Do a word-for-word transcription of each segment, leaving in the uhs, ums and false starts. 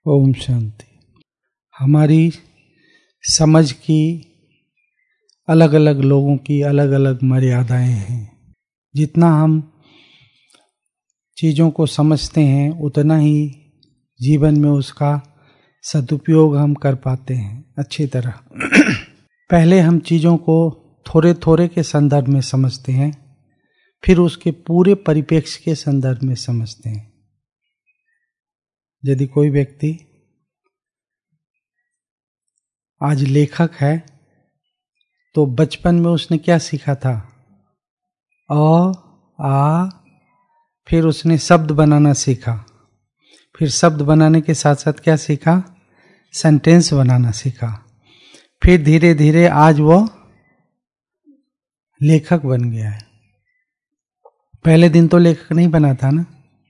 ओम शांति। हमारी समझ की अलग अलग लोगों की अलग अलग मर्यादाएं हैं। जितना हम चीज़ों को समझते हैं उतना ही जीवन में उसका सदुपयोग हम कर पाते हैं अच्छी तरह। पहले हम चीज़ों को थोड़े थोड़े के संदर्भ में समझते हैं, फिर उसके पूरे परिप्रेक्ष्य के संदर्भ में समझते हैं। यदि कोई व्यक्ति आज लेखक है तो बचपन में उसने क्या सीखा था? अ आ, फिर उसने शब्द बनाना सीखा, फिर शब्द बनाने के साथ साथ क्या सीखा? सेंटेंस बनाना सीखा। फिर धीरे धीरे आज वो लेखक बन गया है। पहले दिन तो लेखक नहीं बना था ना।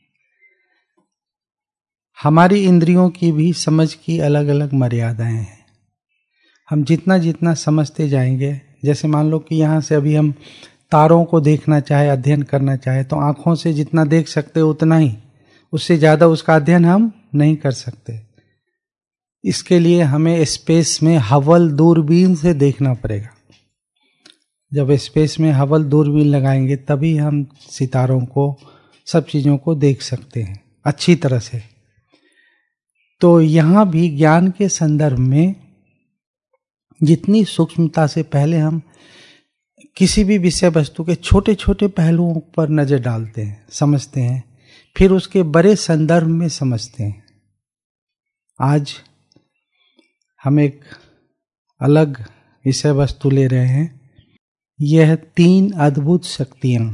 हमारी इंद्रियों की भी समझ की अलग अलग मर्यादाएं हैं। हम जितना जितना समझते जाएंगे, जैसे मान लो कि यहाँ से अभी हम तारों को देखना चाहे, अध्ययन करना चाहे, तो आंखों से जितना देख सकते उतना ही, उससे ज़्यादा उसका अध्ययन हम नहीं कर सकते। इसके लिए हमें स्पेस में हबल दूरबीन से देखना पड़ेगा। जब स्पेस में हबल दूरबीन लगाएंगे तभी हम सितारों को, सब चीज़ों को देख सकते हैं अच्छी तरह से। तो यहाँ भी ज्ञान के संदर्भ में जितनी सूक्ष्मता से पहले हम किसी भी विषय वस्तु के छोटे छोटे पहलुओं पर नजर डालते हैं, समझते हैं, फिर उसके बड़े संदर्भ में समझते हैं। आज हम एक अलग विषय वस्तु ले रहे हैं। यह तीन अद्भुत शक्तियां,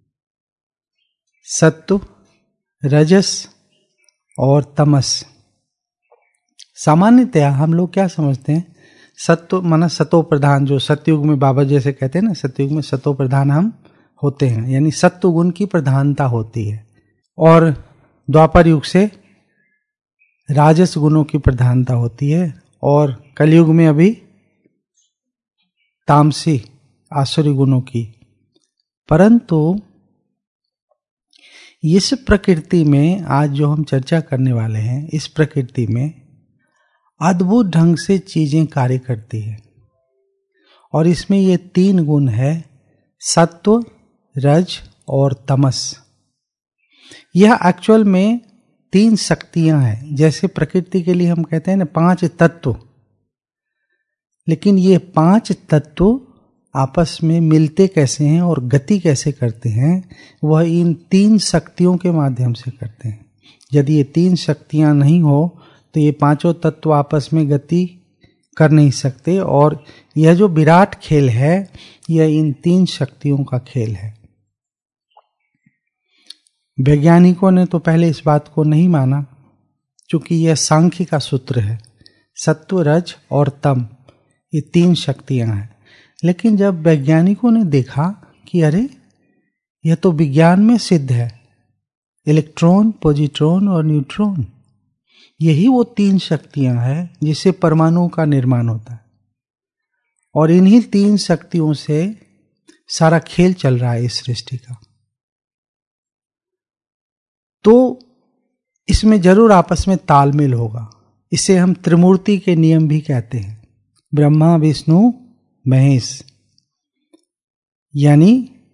सत्व, रजस और तमस। सामान्यतया हम लोग क्या समझते हैं? सत्व माना सतो प्रधान, जो सतयुग में बाबा जैसे कहते हैं ना, सतयुग में सतो प्रधान हम होते हैं, यानी सत्व गुण की प्रधानता होती है। और द्वापर युग से राजस गुणों की प्रधानता होती है, और कलयुग में अभी तामसी आसुरी गुणों की। परंतु इस प्रकृति में आज जो हम चर्चा करने वाले हैं, इस प्रकृति में अद्भुत ढंग से चीजें कार्य करती है। और इसमें ये तीन गुण है, सत्व, रज और तमस। यह एक्चुअल में तीन शक्तियां हैं। जैसे प्रकृति के लिए हम कहते हैं ना पांच तत्व, लेकिन ये पांच तत्व आपस में मिलते कैसे हैं और गति कैसे करते हैं, वह इन तीन शक्तियों के माध्यम से करते हैं। यदि ये तीन शक्तियां नहीं हो तो ये पांचों तत्व आपस में गति कर नहीं सकते। और यह जो विराट खेल है, यह इन तीन शक्तियों का खेल है। वैज्ञानिकों ने तो पहले इस बात को नहीं माना, क्योंकि यह सांख्य का सूत्र है। सत्व, रज और तम, ये तीन शक्तियां हैं। लेकिन जब वैज्ञानिकों ने देखा कि अरे यह तो विज्ञान में सिद्ध है, इलेक्ट्रॉन, पॉजिट्रॉन और न्यूट्रॉन, यही वो तीन शक्तियां हैं जिससे परमाणु का निर्माण होता है। और इन्हीं तीन शक्तियों से सारा खेल चल रहा है इस सृष्टि का। तो इसमें जरूर आपस में तालमेल होगा। इसे हम त्रिमूर्ति के नियम भी कहते हैं, ब्रह्मा, विष्णु, महेश। यानी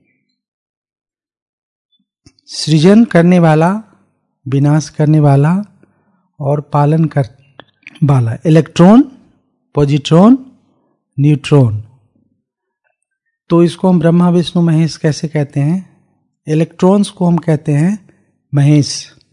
सृजन करने वाला, विनाश करने वाला और पालन कर वाला। Electron, positron, neutron. तो इसको हम ब्रह्मा, विष्णु, महेश कैसे कहते हैं? इलेक्ट्रॉन्स को हम कहते हैं महेश,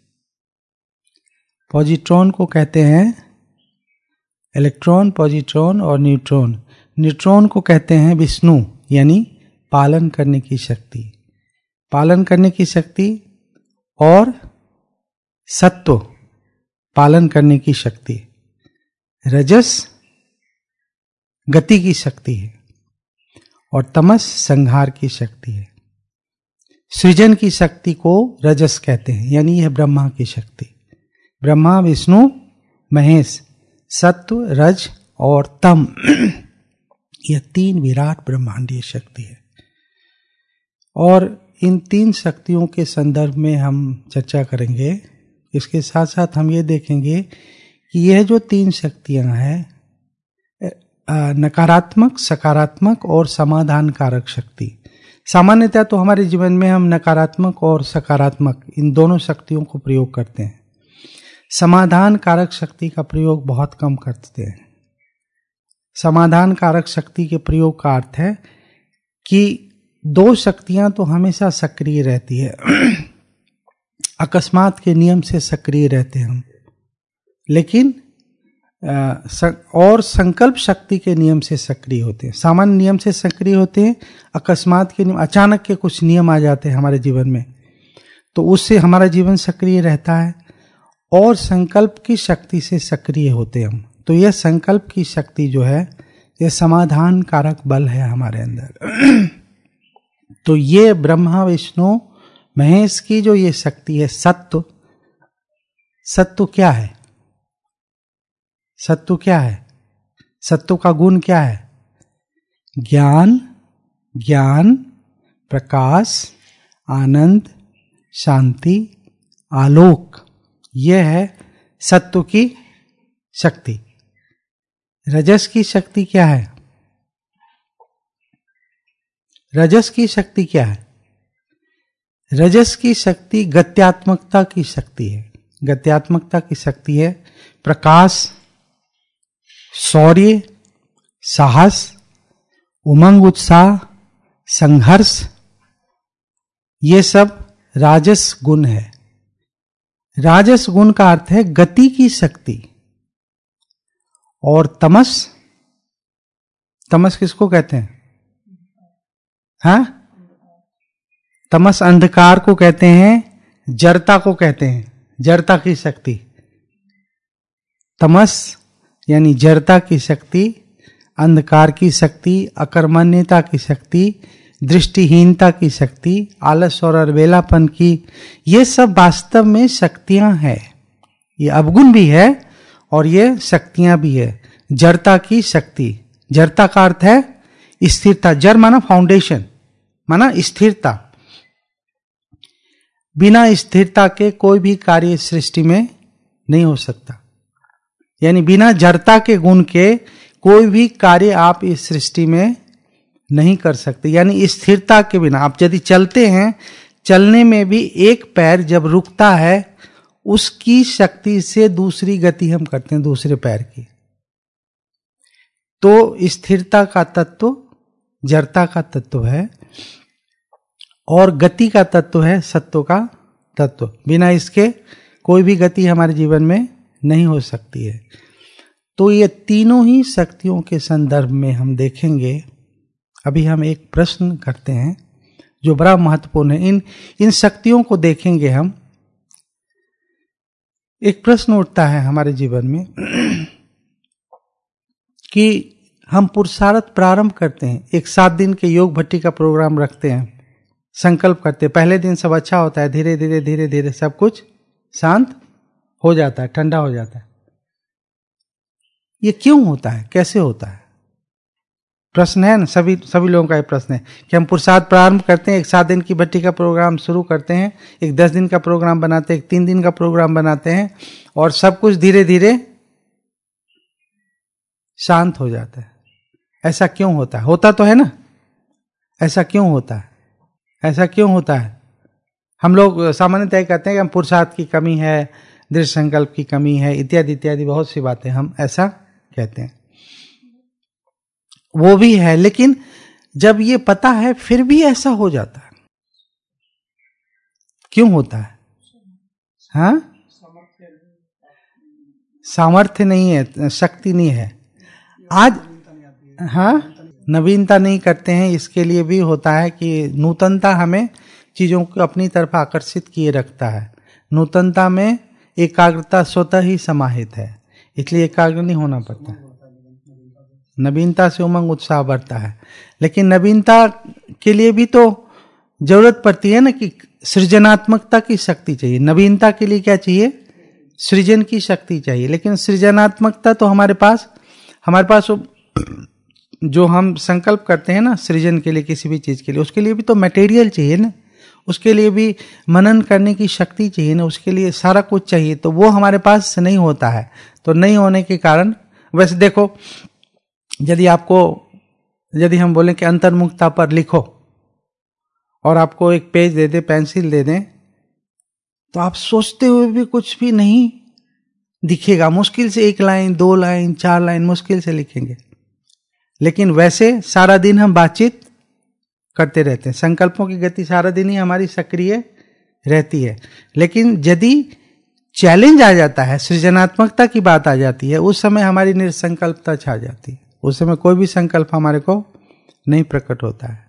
पॉजिट्रॉन को कहते हैं इलेक्ट्रॉन, पॉजिट्रॉन और न्यूट्रॉन। न्यूट्रॉन को कहते हैं विष्णु, यानी पालन करने की शक्ति, पालन करने की शक्ति। और सत्व, पालन करने की शक्ति। रजस, गति की शक्ति है। और तमस, संहार की शक्ति है। सृजन की शक्ति को रजस कहते हैं, यानी यह ब्रह्मा की शक्ति। ब्रह्मा, विष्णु, महेश, सत्व, रज और तम, यह तीन विराट ब्रह्मांडीय शक्ति है। और इन तीन शक्तियों के संदर्भ में हम चर्चा करेंगे। इसके साथ साथ हम ये देखेंगे कि यह जो तीन शक्तियां हैं, नकारात्मक, सकारात्मक और समाधान कारक शक्ति, सामान्यतः तो हमारे जीवन में हम नकारात्मक और सकारात्मक इन दोनों शक्तियों को प्रयोग करते हैं, समाधान कारक शक्ति का प्रयोग बहुत कम करते हैं। समाधान कारक शक्ति के प्रयोग का अर्थ है कि दो शक्तियां तो हमेशा सक्रिय रहती है, अकस्मात के नियम से सक्रिय रहते हैं हम, लेकिन और संकल्प शक्ति के नियम से सक्रिय होते हैं। सामान्य नियम से सक्रिय होते हैं, अकस्मात के नियम, अचानक के कुछ नियम आ जाते हैं हमारे जीवन में, तो उससे हमारा जीवन सक्रिय रहता है। और संकल्प की शक्ति से सक्रिय होते हैं हम, तो यह संकल्प की शक्ति जो है, यह समाधान कारक बल है हमारे अंदर। तो ये ब्रह्मा विष्णु महेश की जो ये शक्ति है, सत्व, सत्व क्या है? सत्व क्या है? सत्व का गुण क्या है? ज्ञान, ज्ञान, प्रकाश, आनंद, शांति, आलोक, यह है सत्व की शक्ति। रजस की शक्ति क्या है? रजस की शक्ति क्या है? रजस की शक्ति गत्यात्मकता की शक्ति है। गत्यात्मकता की शक्ति है प्रकाश, शौर्य, साहस, उमंग, उत्साह, संघर्ष, ये सब राजस गुण है। राजस गुण का अर्थ है गति की शक्ति। और तमस, तमस किसको कहते हैं? हाँ, तमस अंधकार को कहते हैं, जड़ता को कहते हैं, जड़ता की शक्ति। तमस यानी जड़ता की शक्ति, अंधकार की शक्ति, अकर्मण्यता की शक्ति, दृष्टिहीनता की शक्ति, आलस और अलबेलापन की, ये सब वास्तव में शक्तियां हैं। ये अवगुण भी है और ये शक्तियां भी है। जड़ता की शक्ति, जड़ता का अर्थ है स्थिरता। जड़ माना फाउंडेशन, माना स्थिरता। बिना स्थिरता के कोई भी कार्य सृष्टि में नहीं हो सकता, यानी बिना जड़ता के गुण के कोई भी कार्य आप इस सृष्टि में नहीं कर सकते। यानी स्थिरता के बिना आप यदि चलते हैं, चलने में भी एक पैर जब रुकता है, उसकी शक्ति से दूसरी गति हम करते हैं दूसरे पैर की। तो स्थिरता का तत्व जड़ता का तत्व है और गति का तत्व है सत्व का तत्व। बिना इसके कोई भी गति हमारे जीवन में नहीं हो सकती है। तो ये तीनों ही शक्तियों के संदर्भ में हम देखेंगे। अभी हम एक प्रश्न करते हैं जो बड़ा महत्वपूर्ण है। इन इन शक्तियों को देखेंगे हम। एक प्रश्न उठता है हमारे जीवन में कि हम पुरुषार्थ प्रारंभ करते हैं, एक सात दिन के योग भट्टी का प्रोग्राम रखते हैं, संकल्प करते हैं। पहले दिन सब अच्छा होता है, धीरे धीरे धीरे धीरे सब कुछ शांत हो जाता है, ठंडा हो जाता है। ये क्यों होता है, कैसे होता है? प्रश्न है ना, सभी सभी लोगों का ये प्रश्न है कि हम पुरुषार्थ प्रारंभ करते हैं, एक सात दिन की भट्टी का प्रोग्राम शुरू करते हैं, एक दस दिन का प्रोग्राम बनाते हैं, एक तीन दिन का प्रोग्राम बनाते हैं और सब कुछ धीरे धीरे शांत हो जाता है। ऐसा क्यों होता है? होता तो है ना, ऐसा क्यों होता है? ऐसा क्यों होता है? हम लोग सामान्यतः कहते हैं कि हम पुरुषार्थ की कमी है, दृढ़ संकल्प की कमी है, इत्यादि इत्यादि बहुत सी बातें हम ऐसा कहते हैं। वो भी है, लेकिन जब ये पता है फिर भी ऐसा हो जाता है, क्यों होता है? हाँ, सामर्थ्य नहीं है, शक्ति नहीं है। आज हाँ, नवीनता नहीं करते हैं। इसके लिए भी होता है कि नूतनता हमें चीजों को अपनी तरफ आकर्षित किए रखता है। नूतनता में एकाग्रता स्वतः ही समाहित है, इसलिए एकाग्र नहीं होना पड़ता। नवीनता से उमंग उत्साह बढ़ता है, लेकिन नवीनता के लिए भी तो जरूरत पड़ती है ना कि सृजनात्मकता की शक्ति चाहिए। नवीनता के लिए क्या चाहिए? सृजन की शक्ति चाहिए। लेकिन सृजनात्मकता तो हमारे पास हमारे पास जो हम संकल्प करते हैं ना सृजन के लिए, किसी भी चीज के लिए, उसके लिए भी तो मटेरियल चाहिए ना, उसके लिए भी मनन करने की शक्ति चाहिए ना, उसके लिए सारा कुछ चाहिए। तो वो हमारे पास नहीं होता है, तो नहीं होने के कारण, वैसे देखो यदि आपको यदि हम बोलें कि अंतर्मुखता पर लिखो और आपको एक पेज दे दे, पेंसिल दे दें, तो आप सोचते हुए भी कुछ भी नहीं दिखेगा, मुश्किल से एक लाइन, दो लाइन, चार लाइन मुश्किल से लिखेंगे। लेकिन वैसे सारा दिन हम बातचीत करते रहते हैं, संकल्पों की गति सारा दिन ही हमारी सक्रिय रहती है। लेकिन यदि चैलेंज आ जाता है, सृजनात्मकता की बात आ जाती है, उस समय हमारी निर्संकल्पता छा जाती है, उस समय कोई भी संकल्प हमारे को नहीं प्रकट होता है।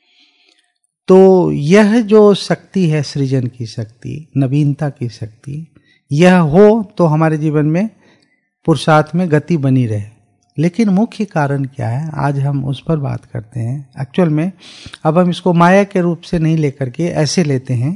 तो यह जो शक्ति है, सृजन की शक्ति, नवीनता की शक्ति, यह हो तो हमारे जीवन में पुरुषार्थ में गति बनी रहे। लेकिन मुख्य कारण क्या है, आज हम उस पर बात करते हैं। एक्चुअल में अब हम इसको माया के रूप से नहीं लेकर के ऐसे लेते हैं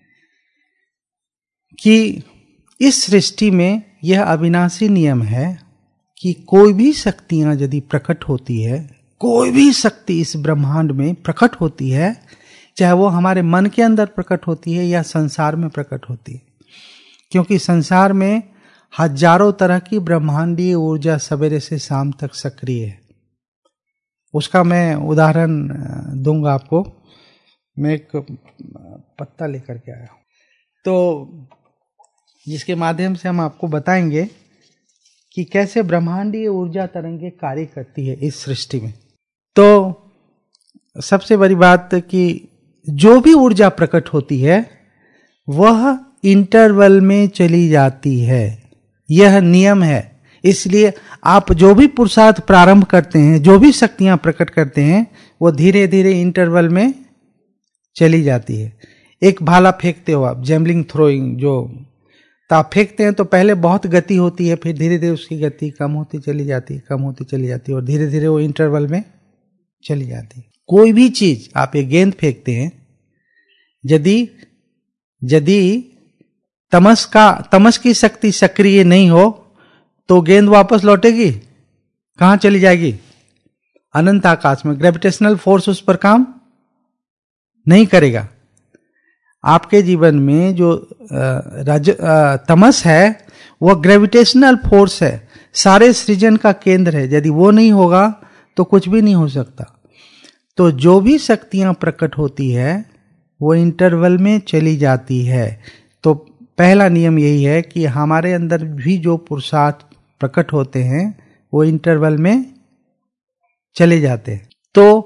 कि इस सृष्टि में यह अविनाशी नियम है कि कोई भी शक्तियां यदि प्रकट होती है, कोई भी शक्ति इस ब्रह्मांड में प्रकट होती है, चाहे वो हमारे मन के अंदर प्रकट होती है या संसार में प्रकट होती है, क्योंकि संसार में हजारों तरह की ब्रह्मांडीय ऊर्जा सवेरे से शाम तक सक्रिय है। उसका मैं उदाहरण दूंगा आपको। मैं एक पत्ता लेकर के आया हूं, तो जिसके माध्यम से हम आपको बताएंगे कि कैसे ब्रह्मांडीय ऊर्जा तरंगे कार्य करती है इस सृष्टि में। तो सबसे बड़ी बात कि जो भी ऊर्जा प्रकट होती है वह इंटरवल में चली जाती है, यह नियम है। इसलिए आप जो भी पुरुषार्थ प्रारंभ करते हैं, जो भी शक्तियां प्रकट करते हैं, वो धीरे धीरे इंटरवल में चली जाती है। एक भाला फेंकते हो आप, जैवलिन थ्रोइंग, जो तो आप फेंकते हैं तो पहले बहुत गति होती है, फिर धीरे धीरे उसकी गति कम होती चली जाती है, कम होती चली जाती है, और धीरे धीरे वो इंटरवल में चली जाती है। कोई भी चीज, आप एक गेंद फेंकते हैं, यदि यदि तमस का तमस की शक्ति सक्रिय नहीं हो तो गेंद वापस लौटेगी, कहां चली जाएगी? अनंत आकाश में। ग्रेविटेशनल फोर्स उस पर काम नहीं करेगा। आपके जीवन में जो राज तमस है वह ग्रेविटेशनल फोर्स है, सारे सृजन का केंद्र है। यदि वो नहीं होगा तो कुछ भी नहीं हो सकता। तो जो भी शक्तियां प्रकट होती है वो इंटरवल में चली जाती है। तो पहला नियम यही है कि हमारे अंदर भी जो पुरुषार्थ प्रकट होते हैं वो इंटरवल में चले जाते हैं। तो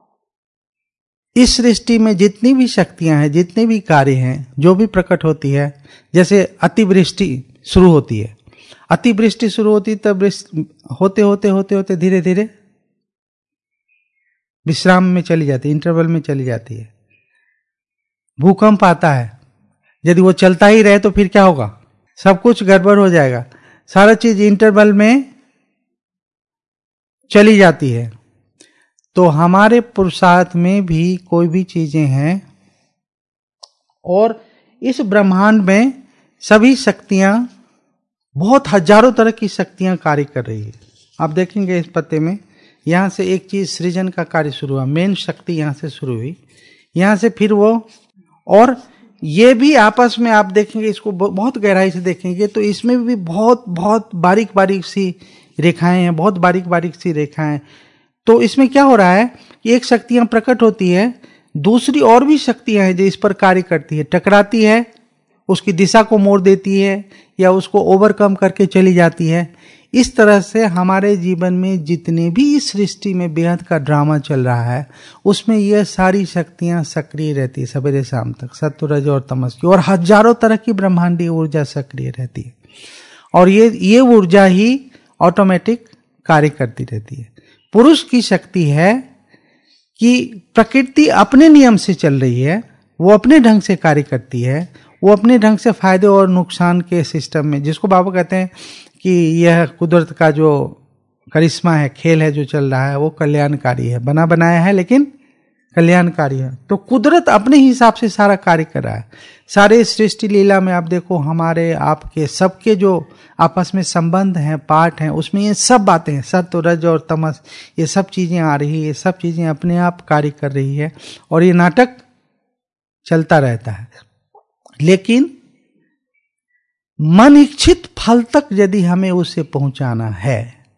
इस सृष्टि में जितनी भी शक्तियां हैं, जितने भी कार्य हैं, जो भी प्रकट होती है, जैसे अतिवृष्टि शुरू होती है, अतिवृष्टि शुरू होती तब होते होते होते होते धीरे धीरे विश्राम में चली जाती है, इंटरवल में चली जाती है। भूकंप आता है, यदि वो चलता ही रहे तो फिर क्या होगा? सब कुछ गड़बड़ हो जाएगा। सारा चीज इंटरवल में चली जाती है। तो हमारे पुरुषार्थ में भी कोई भी चीजें हैं, और इस ब्रह्मांड में सभी शक्तियां, बहुत हजारों तरह की शक्तियां कार्य कर रही है। आप देखेंगे इस पत्ते में, यहां से एक चीज सृजन का कार्य शुरू हुआ, मेन शक्ति यहां से शुरू हुई, यहां से फिर वो, और ये भी आपस में आप देखेंगे, इसको बहुत गहराई से देखेंगे तो इसमें भी बहुत बहुत बारीक बारीक सी रेखाएं हैं, बहुत बारीक बारीक सी रेखाएं। तो इसमें क्या हो रहा है, एक शक्तियां प्रकट होती है, दूसरी और भी शक्तियां हैं जो इस पर कार्य करती है, टकराती है, उसकी दिशा को मोड़ देती है या उसको ओवरकम करके चली जाती है। इस तरह से हमारे जीवन में जितने भी इस सृष्टि में बेहद का ड्रामा चल रहा है उसमें यह सारी शक्तियां सक्रिय रहती है सवेरे शाम तक, सत्व रज और तमस की, और हजारों तरह की ब्रह्मांडीय ऊर्जा सक्रिय रहती है। और ये ये ऊर्जा ही ऑटोमेटिक कार्य करती रहती है। पुरुष की शक्ति है कि प्रकृति अपने नियम से चल रही है, वो अपने ढंग से कार्य करती है, वो अपने ढंग से फायदे और नुकसान के सिस्टम में, जिसको बाबा कहते हैं कि यह कुदरत का जो करिश्मा है, खेल है जो चल रहा है, वो कल्याणकारी है, बना बनाया है लेकिन कल्याणकारी है। तो कुदरत अपने हिसाब से सारा कार्य कर रहा है। सारे सृष्टि लीला में आप देखो, हमारे आपके सबके जो आपस में संबंध हैं, पार्ट हैं, उसमें ये सब बातें हैं, सत्व रज और तमस, ये सब चीजें आ रही है, ये सब चीजें अपने आप कार्य कर रही है, और ये नाटक चलता रहता है। लेकिन मन इच्छित फल तक यदि हमें उसे पहुंचाना है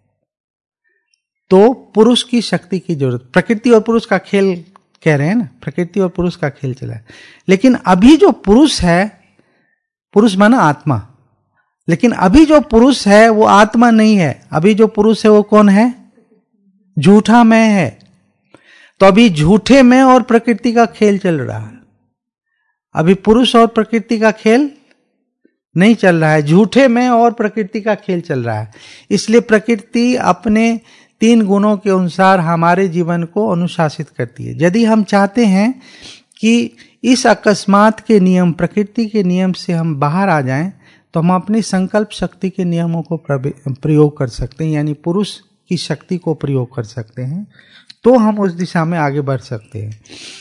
तो पुरुष की शक्ति की जरूरत। प्रकृति और पुरुष का खेल कह रहे हैं ना, प्रकृति और पुरुष का खेल चला है। लेकिन अभी जो पुरुष है, पुरुष माना आत्मा, लेकिन अभी जो पुरुष है वो आत्मा नहीं है। अभी जो पुरुष है वो कौन है? झूठा मैं है। तो अभी झूठे मैं और प्रकृति का खेल चल रहा है। अभी पुरुष और प्रकृति का खेल नहीं चल रहा है, झूठे में और प्रकृति का खेल चल रहा है। इसलिए प्रकृति अपने तीन गुणों के अनुसार हमारे जीवन को अनुशासित करती है। यदि हम चाहते हैं कि इस अकस्मात के नियम, प्रकृति के नियम से हम बाहर आ जाएं, तो हम अपनी संकल्प शक्ति के नियमों को प्रयोग कर सकते हैं, यानी पुरुष की शक्ति को प्रयोग कर सकते हैं, तो हम उस दिशा में आगे बढ़ सकते हैं।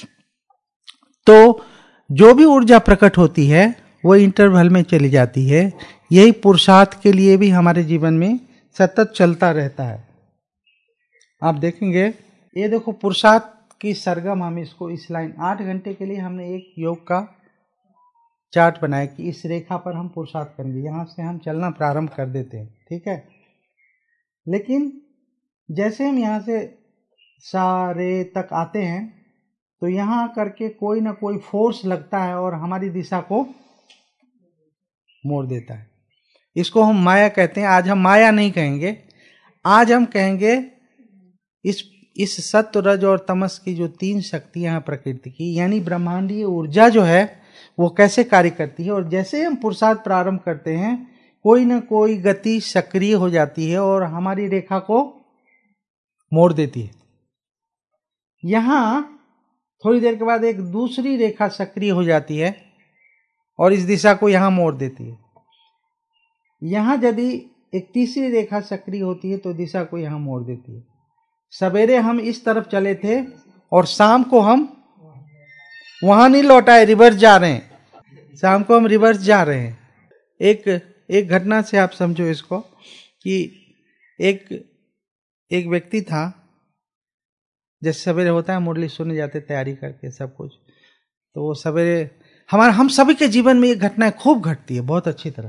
तो जो भी ऊर्जा प्रकट होती है वो इंटरवल में चली जाती है। यही पुरुषार्थ के लिए भी हमारे जीवन में सतत चलता रहता है। आप देखेंगे, ये देखो पुरुषार्थ की सरगम, हम इसको इस लाइन आठ घंटे के लिए हमने एक योग का चार्ट बनाया कि इस रेखा पर हम पुरुषार्थ करेंगे। यहाँ से हम चलना प्रारंभ कर देते हैं, ठीक है। लेकिन जैसे हम यहाँ से सारे तक आते हैं तो यहाँ करके कोई ना कोई फोर्स लगता है और हमारी दिशा को मोड़ देता है। इसको हम माया कहते हैं। आज हम माया नहीं कहेंगे, आज हम कहेंगे इस इस सत्व, रज और तमस की जो तीन शक्तियां हैं प्रकृति की, यानी ब्रह्मांडीय ऊर्जा जो है वो कैसे कार्य करती है। और जैसे हम पुरुषार्थ प्रारंभ करते हैं, कोई ना कोई गति सक्रिय हो जाती है और हमारी रेखा को मोड़ देती है। यहां थोड़ी देर के बाद एक दूसरी रेखा सक्रिय हो जाती है और इस दिशा को यहां मोड़ देती है। यहां यदि एक तीसरी रेखा सक्रिय होती है तो दिशा को यहां मोड़ देती है। सवेरे हम इस तरफ चले थे और शाम को हम वहां नहीं लौटाए, रिवर्स जा रहे हैं। शाम को हम रिवर्स जा रहे हैं। एक एक घटना से आप समझो इसको कि एक एक व्यक्ति था, जैसे सवेरे होता है मुरली सुनने जाते तैयारी करके सब कुछ, तो वो सवेरे हमारे हम सभी के जीवन में ये घटनाएं खूब घटती है बहुत अच्छी तरह।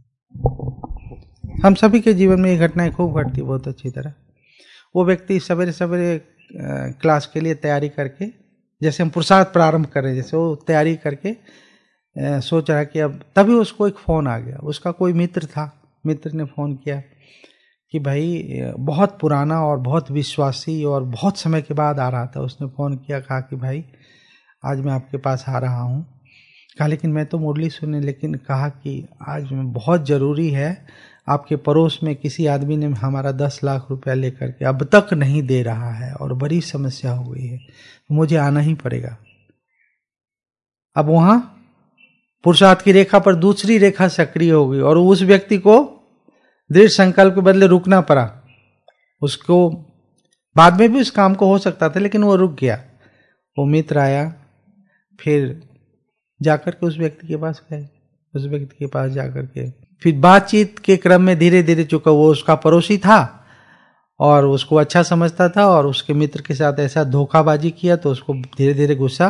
हम सभी के जीवन में ये घटनाएं खूब घटती है बहुत अच्छी तरह। वो व्यक्ति सवेरे सवेरे क्लास के लिए तैयारी करके, जैसे हम पुरुषार्थ प्रारंभ कर रहे हैं, जैसे वो तैयारी करके सोच रहा कि अब, तभी उसको एक फ़ोन आ गया। उसका कोई मित्र था, मित्र ने फ़ोन किया कि भाई बहुत पुराना और बहुत विश्वासी और बहुत समय के बाद आ रहा था। उसने फ़ोन किया, कहा कि भाई आज मैं आपके पास आ रहा हूँ। कहा लेकिन मैं तो मुरली सुनने, लेकिन कहा कि आज मैं बहुत ज़रूरी है, आपके पड़ोस में किसी आदमी ने हमारा दस लाख रुपया लेकर के अब तक नहीं दे रहा है और बड़ी समस्या हो गई है, मुझे आना ही पड़ेगा। अब वहाँ पुरुषार्थ की रेखा पर दूसरी रेखा सक्रिय हो गई और उस व्यक्ति को दृढ़ संकल्प के बदले रुकना पड़ा। उसको बाद में भी उस काम को हो सकता था, लेकिन वो रुक गया। वो मित्र आया, फिर जाकर के उस व्यक्ति के पास गए, उस व्यक्ति के पास जाकर के फिर बातचीत के क्रम में धीरे धीरे, चूंकि वो उसका पड़ोसी था और उसको अच्छा समझता था और उसके मित्र के साथ ऐसा धोखाबाजी किया, तो उसको धीरे धीरे गुस्सा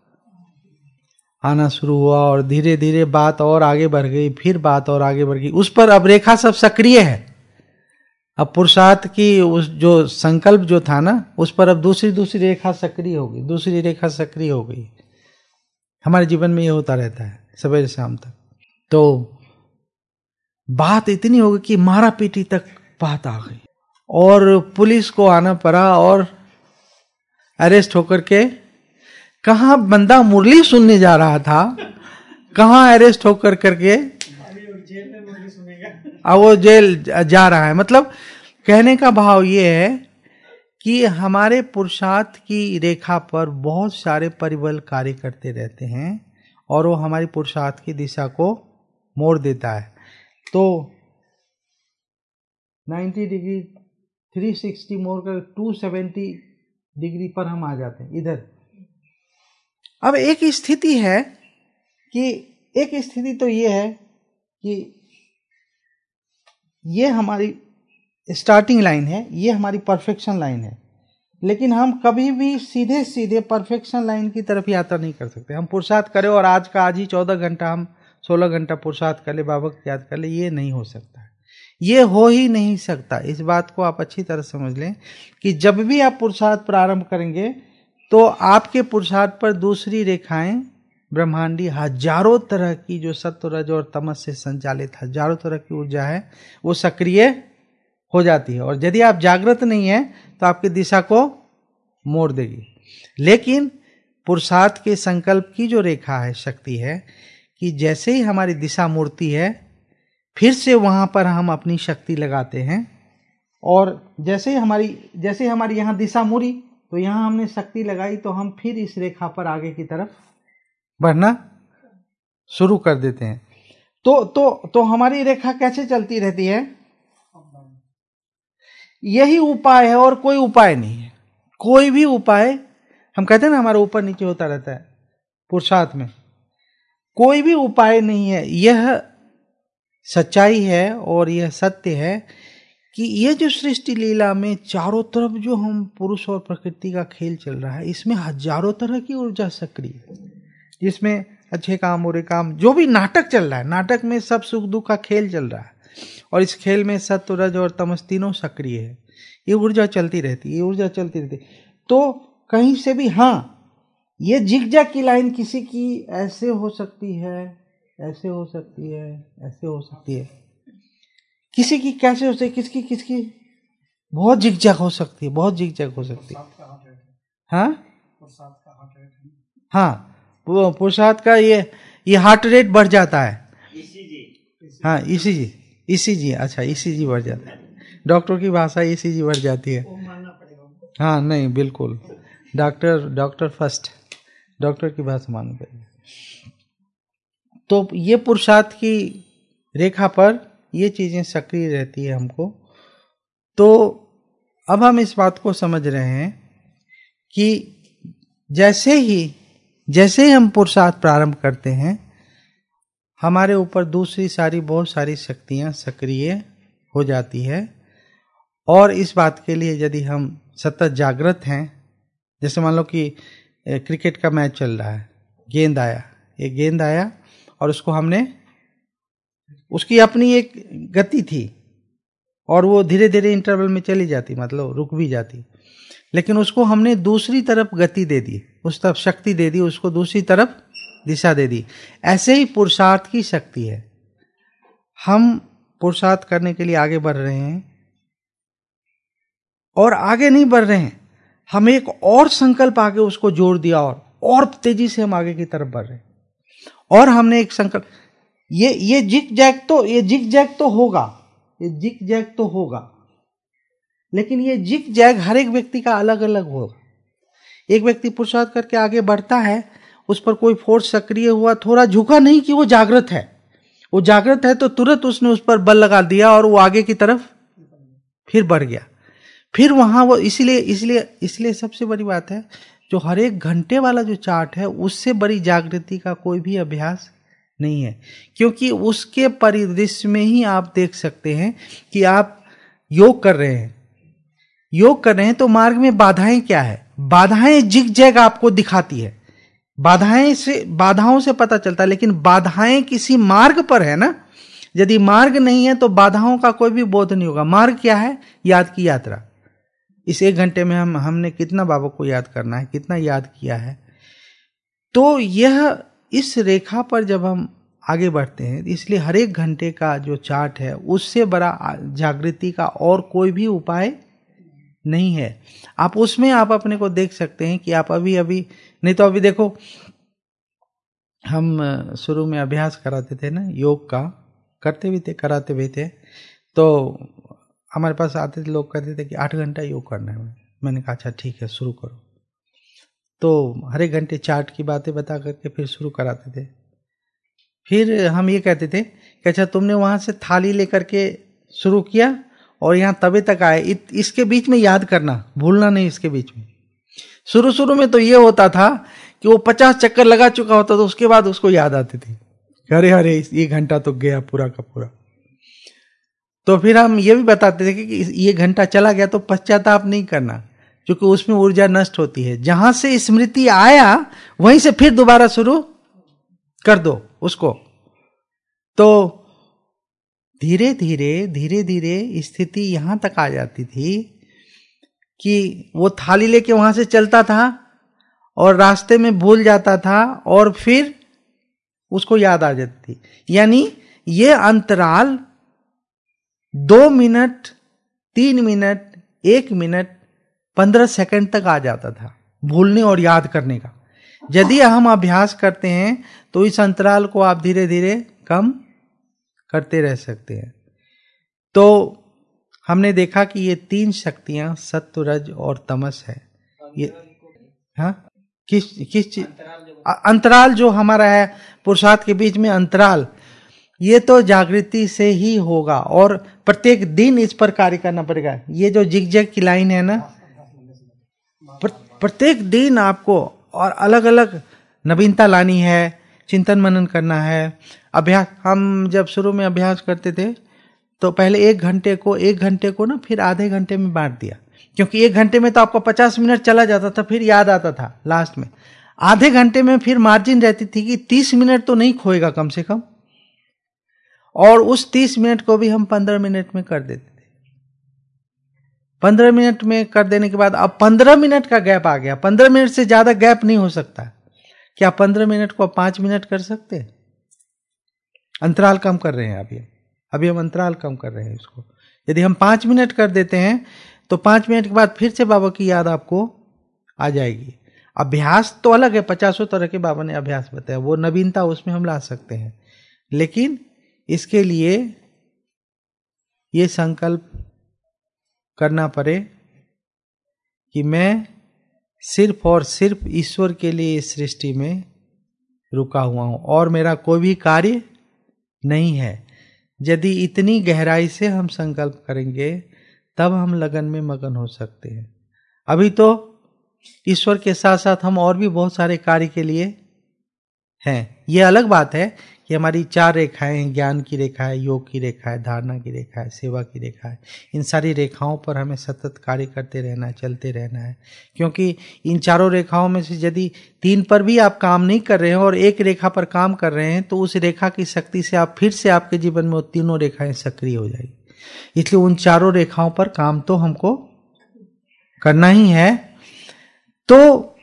आना शुरू हुआ और धीरे धीरे बात और आगे बढ़ गई। फिर बात और आगे बढ़ गई। उस पर अब रेखा सब सक्रिय है। अब पुरुषार्थ की उस जो संकल्प जो था ना, उस पर अब दूसरी दूसरी रेखा सक्रिय हो गई, दूसरी रेखा सक्रिय हो गई। हमारे जीवन में ये होता रहता है सवेरे शाम तक। तो बात इतनी हो गई कि मारा पीटी तक बात आ गई और पुलिस को आना पड़ा और अरेस्ट होकर के, कहाँ बंदा मुरली सुनने जा रहा था, कहाँ अरेस्ट होकर करके अब वो जेल जा रहा है। मतलब कहने का भाव ये है कि हमारे पुरुषार्थ की रेखा पर बहुत सारे परिबल कार्य करते रहते हैं और वो हमारी पुरुषार्थ की दिशा को मोड़ देता है। तो नब्बे डिग्री, तीन सौ साठ मोड़ कर दो सौ सत्तर डिग्री पर हम आ जाते हैं इधर। अब एक स्थिति है कि एक स्थिति तो ये है कि ये हमारी स्टार्टिंग लाइन है, ये हमारी परफेक्शन लाइन है, लेकिन हम कभी भी सीधे सीधे परफेक्शन लाइन की तरफ यात्रा नहीं कर सकते। हम पुरुषार्थ करें और आज का आज ही चौदह घंटा हम सोलह घंटा पुरुषार्थ कर ले, बाबा को याद कर ले, ये नहीं हो सकता, ये हो ही नहीं सकता। इस बात को आप अच्छी तरह समझ लें कि जब भी आप पुरुषार्थ प्रारंभ करेंगे तो आपके पुरुषार्थ पर दूसरी रेखाएं ब्रह्मांडी हजारों तरह की जो सत्व रज और तमस से संचालित हजारों तरह की ऊर्जा है वो सक्रिय हो जाती है, और यदि आप जागृत नहीं है तो आपकी दिशा को मोड़ देगी। लेकिन पुरुषार्थ के संकल्प की जो रेखा है, शक्ति है कि जैसे ही हमारी दिशा मुड़ती है फिर से वहां पर हम अपनी शक्ति लगाते हैं, और जैसे ही हमारी जैसे ही हमारी यहाँ दिशा मुड़ी तो यहाँ हमने शक्ति लगाई तो हम फिर इस रेखा पर आगे की तरफ बढ़ना शुरू कर देते हैं। तो तो तो हमारी रेखा कैसे चलती रहती है? यही उपाय है और कोई उपाय नहीं है। कोई भी उपाय, हम कहते हैं ना हमारा ऊपर नीचे होता रहता है पुरुषार्थ में, कोई भी उपाय नहीं है। यह सच्चाई है और यह सत्य है कि यह जो सृष्टि लीला में चारों तरफ जो हम पुरुष और प्रकृति का खेल चल रहा है, इसमें हजारों तरह की ऊर्जा सक्रिय है, जिसमें अच्छे काम बुरे काम जो भी नाटक चल रहा है, नाटक में सब सुख दुख का खेल चल रहा है, और इस खेल में सत्व रज और तमस तीनों सक्रिय है। ये ऊर्जा चलती रहती है, ये ऊर्जा चलती रहती है। तो कहीं से भी, हाँ, ये जिगजैग की लाइन किसी की ऐसे हो सकती है, ऐसे हो सकती है, ऐसे हो सकती है, किसी की कैसे हो सकती है, किसकी किसकी बहुत जिगजैग हो सकती है, बहुत जिगजैग हो सकती है। हाँ हाँ, वो पुरुषार्थ का ये ये हार्ट रेट बढ़ जाता है। हाँ, ईसीजी ईसीजी अच्छा ईसीजी बढ़ जाता है, डॉक्टर की भाषा ईसीजी बढ़ जाती है। हाँ नहीं, बिल्कुल, डॉक्टर डॉक्टर फर्स्ट, डॉक्टर की भाषा माननी पड़ेगी। तो ये पुरुषार्थ की रेखा पर ये चीजें सक्रिय रहती है हमको। तो अब हम इस बात को समझ रहे हैं कि जैसे ही जैसे ही हम पुरुषार्थ प्रारंभ करते हैं, हमारे ऊपर दूसरी सारी बहुत सारी शक्तियां सक्रिय हो जाती है। और इस बात के लिए यदि हम सतत जागृत हैं, जैसे मान लो कि क्रिकेट का मैच चल रहा है, गेंद आया, ये गेंद आया और उसको हमने, उसकी अपनी एक गति थी और वो धीरे धीरे इंटरवल में चली जाती, मतलब रुक भी जाती, लेकिन उसको हमने दूसरी तरफ गति दे दी, उस तरफ शक्ति दे दी, उसको दूसरी तरफ दिशा दे दी। ऐसे ही पुरुषार्थ की शक्ति है। हम पुरुषार्थ करने के लिए आगे बढ़ रहे हैं और आगे नहीं बढ़ रहे हैं, हम एक और संकल्प आगे उसको जोड़ दिया और और तेजी से हम आगे की तरफ बढ़ रहे हैं। और हमने एक संकल्प, ये ये जिग जैग तो ये जिग जैग तो होगा, ये जिग जैग तो होगा, लेकिन ये जिग जैग हर एक व्यक्ति का अलग अलग होगा। एक व्यक्ति पुरुषार्थ करके आगे बढ़ता है, उस पर कोई फोर्स सक्रिय हुआ, थोड़ा झुका नहीं कि वो जागृत है, वो जागृत है तो तुरंत उसने उस पर बल लगा दिया और वो आगे की तरफ फिर बढ़ गया। फिर वहां वो, इसलिए इसलिए इसलिए सबसे बड़ी बात है, जो हर एक घंटे वाला जो चार्ट है, उससे बड़ी जागृति का कोई भी अभ्यास नहीं है, क्योंकि उसके परिदृश्य में ही आप देख सकते हैं कि आप योग कर रहे हैं, योग कर रहे हैं तो मार्ग में बाधाएं क्या है, बाधाएं जिग जैग आपको दिखाती है, बाधाएं से, बाधाओं से पता चलता है, लेकिन बाधाएं किसी मार्ग पर है ना। यदि मार्ग नहीं है तो बाधाओं का कोई भी बोध नहीं होगा। मार्ग क्या है? याद की यात्रा। इस एक घंटे में हम हमने कितना बाबा को याद करना है, कितना याद किया है। तो यह इस रेखा पर जब हम आगे बढ़ते हैं, इसलिए हर एक घंटे का जो चार्ट है, उससे बड़ा जागृति का और कोई भी उपाय नहीं है। आप उसमें आप अपने को देख सकते हैं कि आप अभी अभी नहीं तो अभी देखो, हम शुरू में अभ्यास कराते थे ना योग का, करते भी थे, कराते भी थे, तो हमारे पास आते थे लोग, कहते थे कि आठ घंटा योग करना है। मैंने कहा अच्छा ठीक है, शुरू करो। तो हर एक घंटे चार्ट की बातें बता करके फिर शुरू कराते थे। फिर हम ये कहते थे कि अच्छा तुमने वहां से थाली लेकर के शुरू किया और यहाँ तबे तक आए, इसके बीच में याद करना, भूलना नहीं इसके बीच में। शुरू शुरू में तो ये होता था कि वो पचास चक्कर लगा चुका होता, तो उसके बाद उसको याद आती थी, अरे अरे ये घंटा तो गया पूरा का पूरा। तो फिर हम ये भी बताते थे कि ये घंटा चला गया तो पश्चाताप नहीं करना, क्योंकि उसमें ऊर्जा नष्ट होती है। जहां से स्मृति आया वहीं से फिर दोबारा शुरू कर दो उसको, तो धीरे धीरे धीरे धीरे स्थिति यहां तक आ जाती थी कि वो थाली लेके वहां से चलता था और रास्ते में भूल जाता था और फिर उसको याद आ जाती थी। यानी ये अंतराल दो मिनट, तीन मिनट, एक मिनट, पंद्रह सेकंड तक आ जाता था भूलने और याद करने का। यदि हम अभ्यास करते हैं तो इस अंतराल को आप धीरे धीरे कम करते रह सकते हैं। तो हमने देखा कि ये तीन शक्तियां सत्व, रज और तमस है। ये हाँ किस किस चीज अंतराल जो हमारा है पुरुषार्थ के बीच में अंतराल, ये तो जागृति से ही होगा और प्रत्येक दिन इस पर कार्य करना पड़ेगा। ये जो जिग-जैग की लाइन है ना, प्रत्येक दिन आपको और अलग अलग नवीनता लानी है, चिंतन मनन करना है। अभ्यास, हम जब शुरू में अभ्यास करते थे तो पहले एक घंटे को एक घंटे को ना फिर आधे घंटे में बांट दिया, क्योंकि एक घंटे में तो आपको पचास मिनट चला जाता था, फिर याद आता था लास्ट में। आधे घंटे में फिर मार्जिन रहती थी कि तीस मिनट तो नहीं खोएगा कम से कम, और उस तीस मिनट को भी हम पंद्रह मिनट में कर देते थे। पंद्रह मिनट में कर देने के बाद अब पंद्रह मिनट का गैप आ गया। पंद्रह मिनट से ज्यादा गैप नहीं हो सकता। क्या पंद्रह मिनट को पांच मिनट कर सकते हैं? अंतराल कम कर रहे हैं अभी अभी हम अंतराल कम कर रहे हैं इसको। यदि हम पांच मिनट कर देते हैं तो पांच मिनट के बाद फिर से बाबा की याद आपको आ जाएगी। अभ्यास तो अलग है, पचासों तरह के बाबा ने अभ्यास बताया, वो नवीनता उसमें हम ला सकते हैं। लेकिन इसके लिए ये संकल्प करना पड़े कि मैं सिर्फ और सिर्फ ईश्वर के लिए इस सृष्टि में रुका हुआ हूं और मेरा कोई भी कार्य नहीं है। यदि इतनी गहराई से हम संकल्प करेंगे तब हम लगन में मगन हो सकते हैं। अभी तो ईश्वर के साथ साथ हम और भी बहुत सारे कार्य के लिए हैं। यह अलग बात है कि हमारी चार रेखाएं हैं, ज्ञान की रेखा है, योग की रेखा है, धारणा की रेखा है, सेवा की रेखा है। इन सारी रेखाओं पर हमें सतत कार्य करते रहना है, चलते रहना है। क्योंकि इन चारों रेखाओं में से यदि तीन पर भी आप काम नहीं कर रहे हैं और एक रेखा पर काम कर रहे हैं तो उस रेखा की शक्ति से आप फिर से आपके जीवन में वो तीनों रेखाएं सक्रिय हो जाएगी। इसलिए उन चारों रेखाओं पर काम तो हमको करना ही है। तो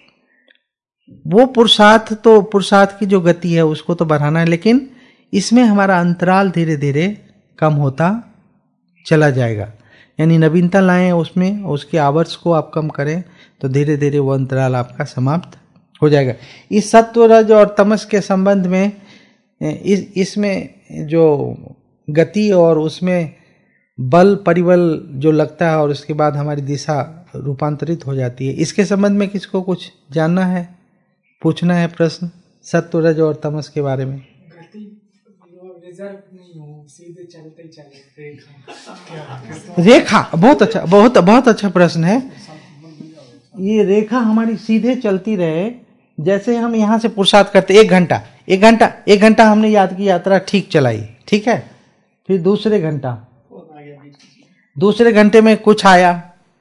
वो पुरुषार्थ तो पुरुषार्थ की जो गति है उसको तो बढ़ाना है, लेकिन इसमें हमारा अंतराल धीरे धीरे कम होता चला जाएगा। यानी नवीनता लाएं उसमें, उसके आवर्स को आप कम करें तो धीरे धीरे वो अंतराल आपका समाप्त हो जाएगा। इस सत्व, रज और तमस के संबंध में इस इसमें जो गति और उसमें बल परिबल जो लगता है और उसके बाद हमारी दिशा रूपांतरित हो जाती है, इसके संबंध में किसको कुछ जानना है, पूछना है प्रश्न सत्व, रज और तमस के बारे में? रेखा, बहुत अच्छा, बहुत बहुत अच्छा प्रश्न है। ये रेखा हमारी सीधे चलती रहे, जैसे हम यहाँ से पुरुषार्थ करते एक घंटा एक घंटा एक घंटा हमने याद की यात्रा ठीक चलाई, ठीक है। फिर दूसरे घंटा दूसरे घंटे में कुछ आया,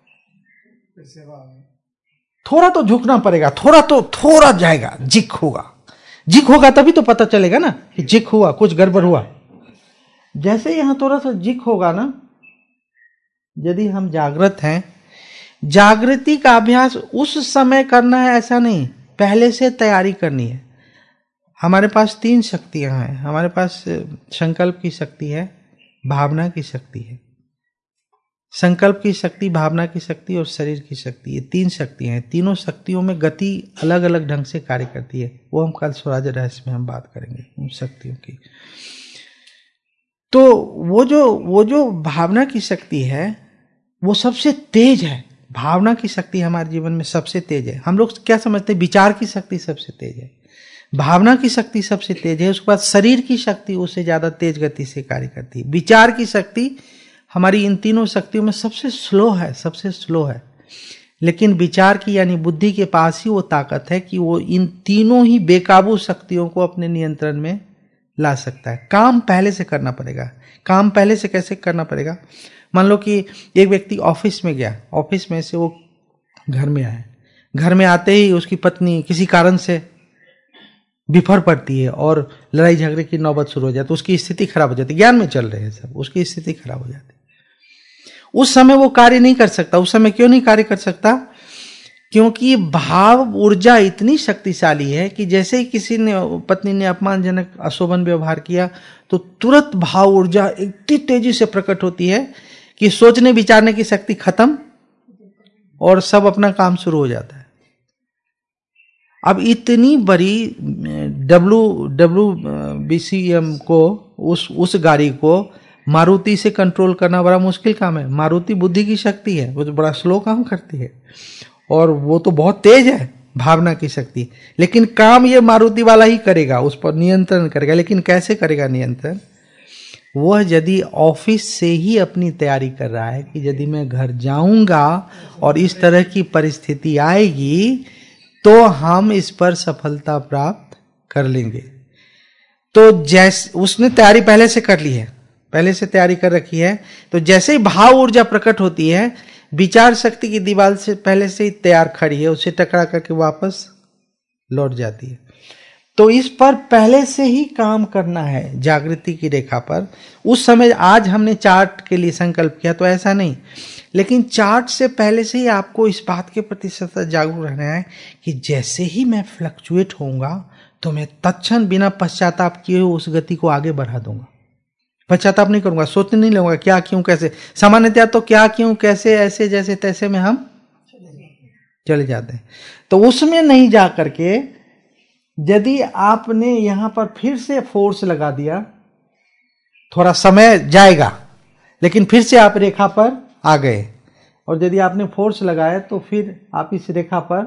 थोड़ा तो झुकना पड़ेगा, थोड़ा तो थोड़ा जाएगा, जिक होगा जिक होगा तभी तो पता चलेगा ना कि जिक हुआ, कुछ गड़बड़ हुआ। जैसे यहां थोड़ा सा जिक होगा ना, यदि हम जागृत हैं, जागृति का अभ्यास उस समय करना है ऐसा नहीं, पहले से तैयारी करनी है। हमारे पास तीन शक्तियां हैं। हमारे पास संकल्प की शक्ति है, भावना की शक्ति है। संकल्प की शक्ति, भावना की शक्ति और शरीर की शक्ति, ये तीन शक्तियां हैं। तीनों शक्तियों में गति अलग अलग ढंग से कार्य करती है। वो हम कल स्वराज रहस्य में हम बात करेंगे उन शक्तियों की। तो वो जो वो जो भावना की शक्ति है वो सबसे तेज है। भावना की शक्ति हमारे जीवन में सबसे तेज है। हम लोग क्या समझते हैं, विचार की शक्ति सबसे तेज है, भावना की शक्ति सबसे तेज है, उसके बाद शरीर की शक्ति उससे ज्यादा तेज गति से कार्य करती है। विचार की शक्ति हमारी इन तीनों शक्तियों में सबसे स्लो है, सबसे स्लो है। लेकिन विचार की यानी बुद्धि के पास ही वो ताकत है कि वो इन तीनों ही बेकाबू शक्तियों को अपने नियंत्रण में ला सकता है। काम पहले से करना पड़ेगा। काम पहले से कैसे करना पड़ेगा? मान लो कि एक व्यक्ति ऑफिस में गया, ऑफिस में से वो घर में आया, घर में आते ही उसकी पत्नी किसी कारण से बिफर पड़ती है और लड़ाई झगड़े की नौबत शुरू हो जाती है, तो उसकी स्थिति खराब हो जाती है। ज्ञान में चल रहे हैं सब, उसकी स्थिति खराब हो जाती है। उस समय वो कार्य नहीं कर सकता। उस समय क्यों नहीं कार्य कर सकता? क्योंकि भाव ऊर्जा इतनी शक्तिशाली है कि जैसे ही किसी ने पत्नी ने अपमानजनक अशोभन व्यवहार किया तो तुरंत भाव ऊर्जा इतनी तेजी से प्रकट होती है कि सोचने विचारने की शक्ति खत्म और सब अपना काम शुरू हो जाता है। अब इतनी बड़ी W W B C M को, उस उस गाड़ी को मारुति से कंट्रोल करना बड़ा मुश्किल काम है। मारुति बुद्धि की शक्ति है, वो तो बड़ा स्लो काम करती है और वो तो बहुत तेज है भावना की शक्ति, लेकिन काम ये मारुति वाला ही करेगा, उस पर नियंत्रण करेगा। लेकिन कैसे करेगा नियंत्रण? वह यदि ऑफिस से ही अपनी तैयारी कर रहा है कि यदि मैं घर जाऊंगा और इस तरह की परिस्थिति आएगी तो हम इस पर सफलता प्राप्त कर लेंगे, तो जैसे उसने तैयारी पहले से कर ली है, पहले से तैयारी कर रखी है, तो जैसे ही भाव ऊर्जा प्रकट होती है, विचार शक्ति की दीवार से पहले से ही तैयार खड़ी है, उसे टकरा करके वापस लौट जाती है। तो इस पर पहले से ही काम करना है जागृति की रेखा पर। उस समय आज हमने चार्ट के लिए संकल्प किया तो ऐसा नहीं, लेकिन चार्ट से पहले से ही आपको इस बात के प्रति सतत जागरूक रहना है कि जैसे ही मैं फ्लक्चुएट होऊंगा तो मैं तत्क्षण बिना पश्चाताप किए उस गति को आगे बढ़ा दूंगा। पश्चाताप नहीं करूंगा, सोचने नहीं लगूंगा क्या क्यों कैसे। सामान्यतया तो क्या क्यों कैसे ऐसे जैसे तैसे में हम चले जाते हैं। तो उसमें नहीं जा करके यदि आपने यहां पर फिर से फोर्स लगा दिया, थोड़ा समय जाएगा लेकिन फिर से आप रेखा पर आ गए, और यदि आपने फोर्स लगाया तो फिर आप इस रेखा पर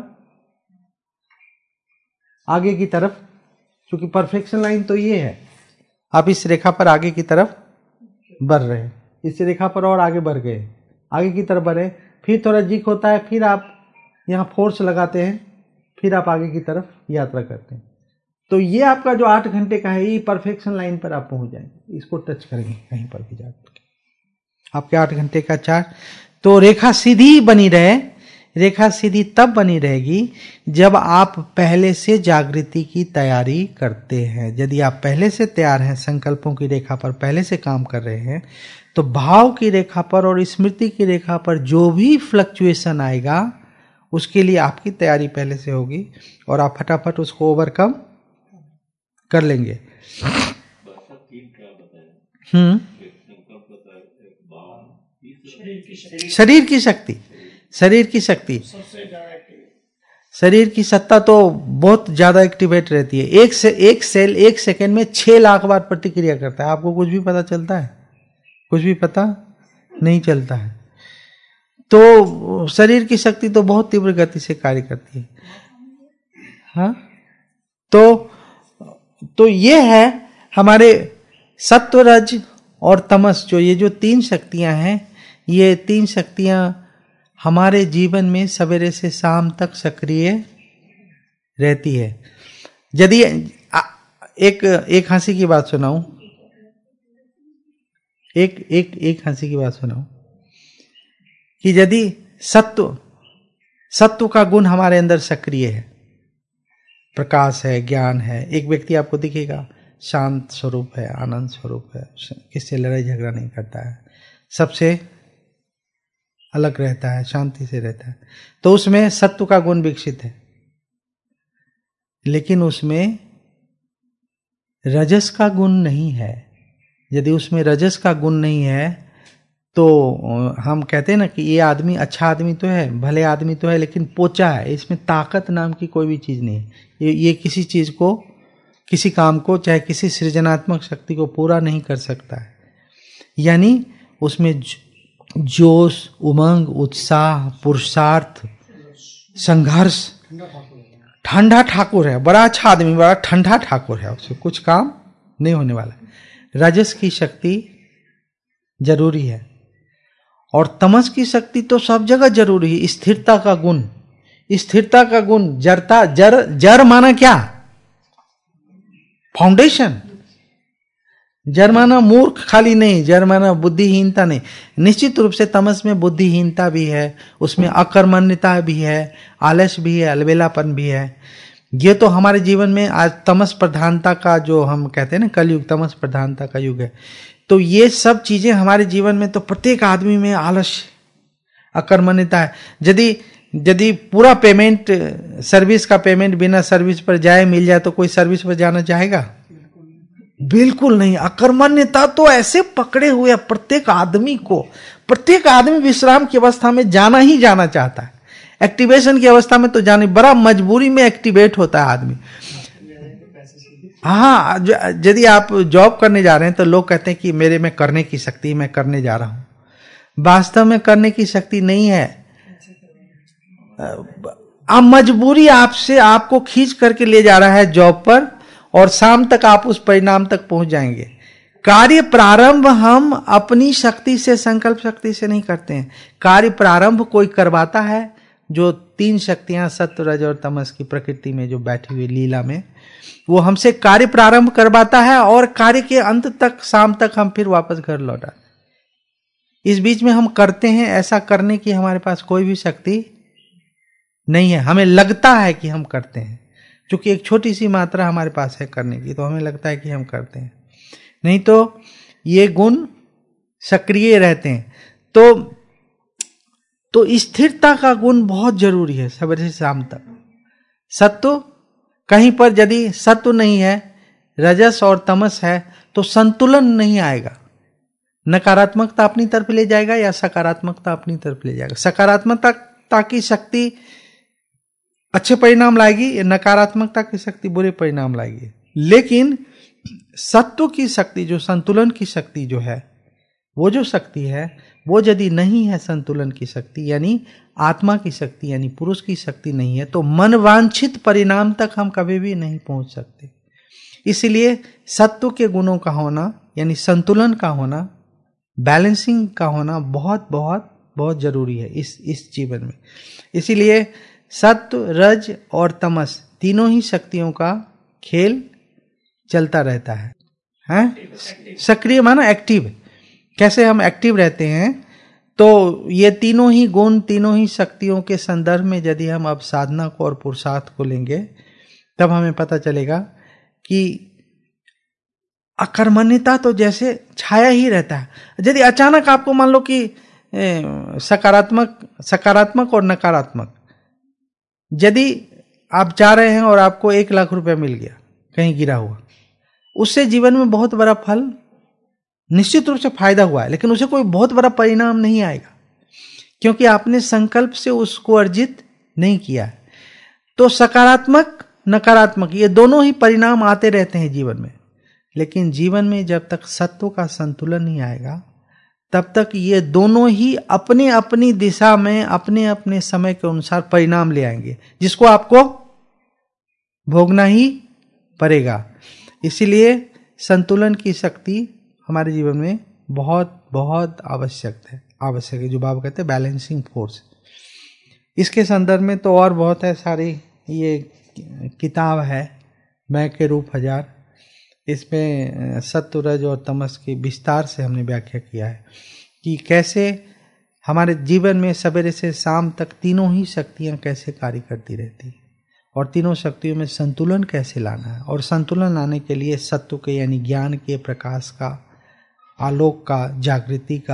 आगे की तरफ, क्योंकि परफेक्शन लाइन तो ये है, आप इस रेखा पर आगे की तरफ बढ़ रहे हैं, इस रेखा पर और आगे बढ़ गए, आगे की तरफ बढ़े, फिर थोड़ा जिक होता है, फिर आप यहाँ फोर्स लगाते हैं, फिर आप आगे की तरफ यात्रा करते हैं। तो ये आपका जो आठ घंटे का है, ये परफेक्शन लाइन पर आप पहुंच जाएंगे, इसको टच करेंगे कहीं पर भी जाकर आपके आठ घंटे का चार्ट। तो रेखा सीधी बनी रहे, रेखा सीधी तब बनी रहेगी जब आप पहले से जागृति की तैयारी करते हैं। यदि आप पहले से तैयार हैं, संकल्पों की रेखा पर पहले से काम कर रहे हैं, तो भाव की रेखा पर और स्मृति की रेखा पर जो भी फ्लक्चुएशन आएगा उसके लिए आपकी तैयारी पहले से होगी और आप फटाफट उसको ओवरकम कर लेंगे। हम्म शरीर की शक्ति, शरीर की शक्ति, शरीर की सत्ता तो बहुत ज्यादा एक्टिवेट रहती है। एक से एक सेल एक सेकंड में छह लाख बार प्रतिक्रिया करता है। आपको कुछ भी पता चलता है? कुछ भी पता नहीं चलता है। तो शरीर की शक्ति तो बहुत तीव्र गति से कार्य करती है। हाँ, तो तो ये है हमारे सत्व, रज और तमस, जो ये जो तीन शक्तियां हैं, ये तीन शक्तियां हमारे जीवन में सवेरे से शाम तक सक्रिय रहती है। यदि एक एक हंसी की बात सुनाऊं, एक एक एक हंसी की बात सुनाऊं कि यदि सत्व सत्व का गुण हमारे अंदर सक्रिय है, प्रकाश है, ज्ञान है, एक व्यक्ति आपको दिखेगा शांत स्वरूप है, आनंद स्वरूप है, किससे लड़ाई झगड़ा नहीं करता है, सबसे अलग रहता है, शांति से रहता है, तो उसमें सत्व का गुण विकसित है। लेकिन उसमें रजस का गुण नहीं है। यदि उसमें रजस का गुण नहीं है तो हम कहते हैं ना कि ये आदमी अच्छा आदमी तो है, भले आदमी तो है, लेकिन पोचा है, इसमें ताकत नाम की कोई भी चीज नहीं है। ये, ये किसी चीज को, किसी काम को, चाहे किसी सृजनात्मक शक्ति को पूरा नहीं कर सकता है। यानी उसमें जोश, उमंग, उत्साह, पुरुषार्थ, संघर्ष, ठंडा ठाकुर है, बड़ा अच्छा आदमी, बड़ा ठंडा ठाकुर है, उससे कुछ काम नहीं होने वाला है। रजस की शक्ति जरूरी है और तमस की शक्ति तो सब जगह जरूरी है। स्थिरता का गुण, स्थिरता का गुण, जड़ता, जर जर माना क्या? फाउंडेशन। जर माना मूर्ख खाली नहीं, जर माना बुद्धिहीनता नहीं। निश्चित रूप से तमस में बुद्धिहीनता भी है, उसमें अकर्मण्यता भी है, आलस भी है, अलबेलापन भी है, ये तो हमारे जीवन में आज तमस प्रधानता का, जो हम कहते हैं ना कलयुग, तमस प्रधानता का युग है। तो ये सब चीजें हमारे जीवन में, तो प्रत्येक आदमी में आलस्य, अकर्मण्यता है। यदि यदि पूरा पेमेंट, सर्विस का पेमेंट बिना सर्विस पर जाए मिल जाए तो कोई सर्विस पर जाना चाहेगा? बिल्कुल नहीं। अकर्मण्यता तो ऐसे पकड़े हुए प्रत्येक आदमी को, प्रत्येक आदमी विश्राम की अवस्था में जाना ही जाना चाहता है। एक्टिवेशन की अवस्था में तो जाने, बड़ा मजबूरी में एक्टिवेट होता है आदमी। हाँ, यदि आप जॉब करने जा रहे हैं तो लोग कहते हैं कि मेरे में करने की शक्ति, मैं करने जा रहा हूं। वास्तव में करने की शक्ति नहीं है। आप मजबूरी आपसे, आपको खींच करके ले जा रहा है जॉब पर, और शाम तक आप उस परिणाम तक पहुंच जाएंगे। कार्य प्रारंभ हम अपनी शक्ति से, संकल्प शक्ति से नहीं करते हैं। कार्य प्रारंभ कोई करवाता है, जो तीन शक्तियां सत्व, रज और तमस की प्रकृति में जो बैठी हुई लीला में, वो हमसे कार्य प्रारंभ करवाता है, और कार्य के अंत तक, शाम तक हम फिर वापस घर लौटा। इस बीच में हम करते हैं, ऐसा करने की हमारे पास कोई भी शक्ति नहीं है। हमें लगता है कि हम करते हैं, क्योंकि एक छोटी सी मात्रा हमारे पास है करने की, तो हमें लगता है कि हम करते हैं। नहीं तो ये गुण सक्रिय रहते हैं। तो तो स्थिरता का गुण बहुत जरूरी है सवेरे से शाम तक। सत्व, कहीं पर यदि सत्व नहीं है, रजस और तमस है, तो संतुलन नहीं आएगा। नकारात्मकता अपनी तरफ ले जाएगा या सकारात्मकता अपनी तरफ ले जाएगा। सकारात्मकता की शक्ति अच्छे परिणाम लाएगी, या नकारात्मकता की शक्ति बुरे परिणाम लाएगी। लेकिन सत्व की शक्ति, जो संतुलन की शक्ति जो है, वो जो शक्ति है, वो यदि नहीं है संतुलन की शक्ति, यानी आत्मा की शक्ति, यानी पुरुष की शक्ति नहीं है, तो मनवांछित परिणाम तक हम कभी भी नहीं पहुंच सकते। इसलिए सत्व के गुणों का होना, यानी संतुलन का होना, बैलेंसिंग का होना बहुत बहुत बहुत जरूरी है इस इस जीवन में। इसीलिए सत्व, रज और तमस तीनों ही शक्तियों का खेल चलता रहता है, हैं? सक्रिय माना एक्टिव। कैसे हम एक्टिव रहते हैं? तो ये तीनों ही गुण, तीनों ही शक्तियों के संदर्भ में यदि हम अब साधना को और पुरुषार्थ को लेंगे, तब हमें पता चलेगा कि अकर्मण्यता तो जैसे छाया ही रहता है। यदि अचानक आपको मान लो कि सकारात्मक सकारात्मक और नकारात्मक, यदि आप जा रहे हैं और आपको एक लाख रुपया मिल गया कहीं गिरा हुआ, उससे जीवन में बहुत बड़ा फल, निश्चित रूप से फायदा हुआ है, लेकिन उसे कोई बहुत बड़ा परिणाम नहीं आएगा, क्योंकि आपने संकल्प से उसको अर्जित नहीं किया है। तो सकारात्मक, नकारात्मक, ये दोनों ही परिणाम आते रहते हैं जीवन में। लेकिन जीवन में जब तक सत्व का संतुलन नहीं आएगा, तब तक ये दोनों ही अपने अपनी दिशा में, अपने अपने समय के अनुसार परिणाम ले आएंगे, जिसको आपको भोगना ही पड़ेगा। इसीलिए संतुलन की शक्ति हमारे जीवन में बहुत बहुत आवश्यक है आवश्यक है जो बाबा कहते हैं बैलेंसिंग फोर्स। इसके संदर्भ में तो और बहुत है, सारी ये किताब है मैं के रूप हजार, इसमें सत्व, रज और तमस की विस्तार से हमने व्याख्या किया है कि कैसे हमारे जीवन में सवेरे से शाम तक तीनों ही शक्तियां कैसे कार्य करती रहती है, और तीनों शक्तियों में संतुलन कैसे लाना है। और संतुलन लाने के लिए सत्व के, यानी ज्ञान के, प्रकाश का, आलोक का, जागृति का,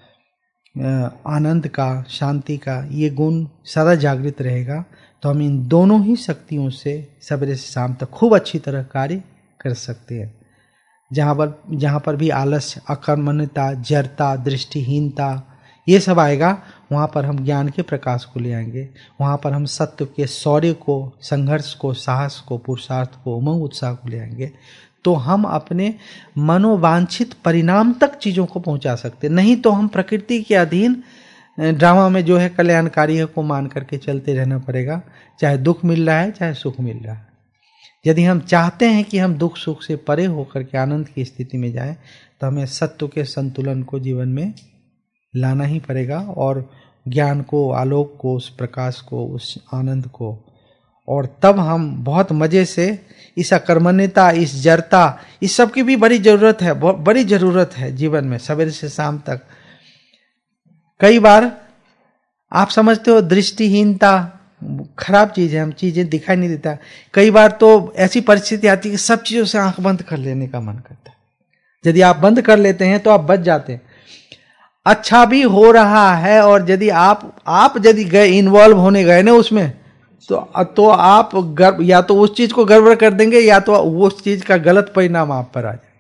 आनंद का, शांति का, ये गुण सदा जागृत रहेगा, तो हम इन दोनों ही शक्तियों से सवेरे से शाम तक खूब अच्छी तरह कार्य कर सकते हैं। जहाँ पर जहाँ पर भी आलस्य, अकर्मण्यता, जड़ता, दृष्टिहीनता ये सब आएगा, वहाँ पर हम ज्ञान के प्रकाश को ले आएंगे। वहाँ पर हम सत्य के, शौर्य को, संघर्ष को, साहस को, पुरुषार्थ को, उमंग उत्साह को ले आएंगे, तो हम अपने मनोवांछित परिणाम तक चीज़ों को पहुँचा सकते। नहीं तो हम प्रकृति के अधीन ड्रामा में जो है कल्याणकारी है को मान करके चलते रहना पड़ेगा, चाहे दुख मिल रहा है चाहे सुख मिल रहा है। यदि हम चाहते हैं कि हम दुख सुख से परे होकर के आनंद की स्थिति में जाएं, तो हमें सत्व के संतुलन को जीवन में लाना ही पड़ेगा, और ज्ञान को, आलोक को, उस प्रकाश को, उस आनंद को, और तब हम बहुत मजे से इस अकर्मण्यता, इस जड़ता, इस सब की भी बड़ी जरूरत है, बहुत बड़ी जरूरत है जीवन में सवेरे से शाम तक। कई बार आप समझते हो दृष्टिहीनता खराब चीज है, हम चीजें दिखाई नहीं देता। कई बार तो ऐसी परिस्थिति आती है कि सब चीजों से आंख बंद कर लेने का मन करता है। यदि आप बंद कर लेते हैं तो आप बच जाते हैं। अच्छा भी हो रहा है और यदि आप आप यदि गए इन्वॉल्व होने गए ना उसमें, तो तो आप गर्व, या तो उस चीज को गड़बड़ कर देंगे या तो उस चीज का गलत परिणाम आप पर आ जाए।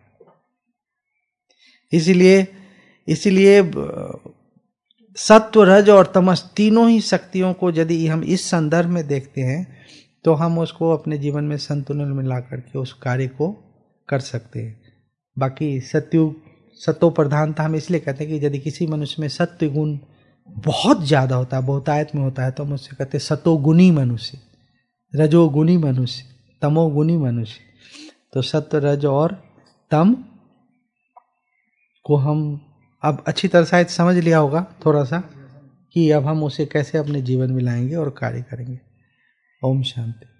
इसीलिए इसीलिए सत्व, रज और तमस तीनों ही शक्तियों को यदि हम इस संदर्भ में देखते हैं तो हम उसको अपने जीवन में संतुलन में ला करके उस कार्य को कर सकते हैं। बाकी सत्युग, सत्व प्रधानता हम इसलिए कहते हैं कि यदि किसी मनुष्य में सत्व गुण बहुत ज्यादा होता है, बहुतायत में होता है, तो हम उससे कहते हैं सतोगुणी मनुष्य, रजोगुणी मनुष्य, तमोगुणी मनुष्य। तो सत्व, रज और तम को हम अब अच्छी तरह शायद समझ लिया होगा थोड़ा सा, कि अब हम उसे कैसे अपने जीवन में लाएंगे और कार्य करेंगे। ओम शांति।